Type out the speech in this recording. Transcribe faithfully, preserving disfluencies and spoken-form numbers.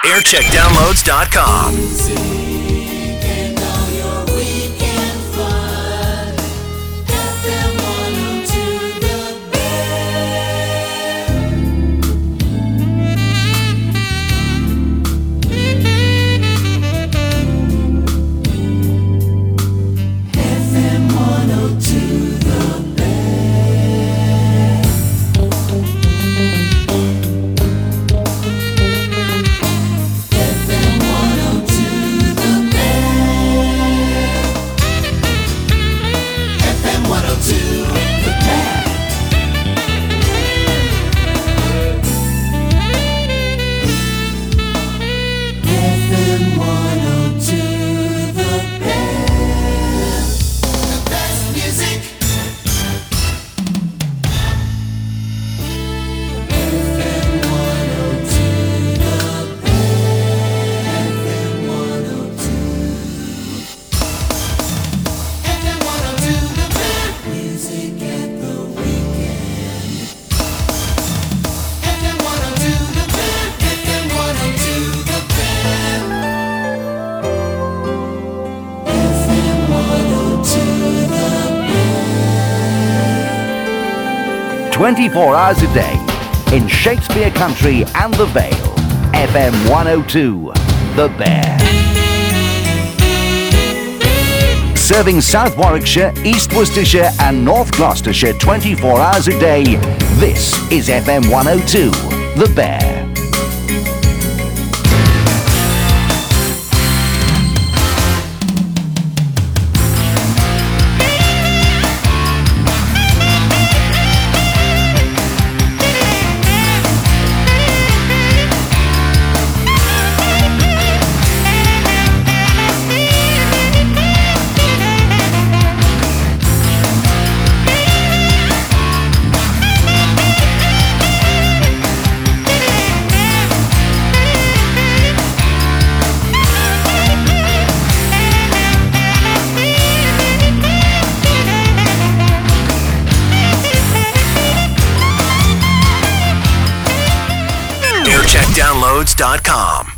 aircheck downloads dot com. twenty-four hours a day in Shakespeare Country and the Vale. F M one oh two, The Bear. Serving South Warwickshire, East Worcestershire and North Gloucestershire twenty-four hours a day, this is F M one oh two, The Bear. aircheck downloads dot com.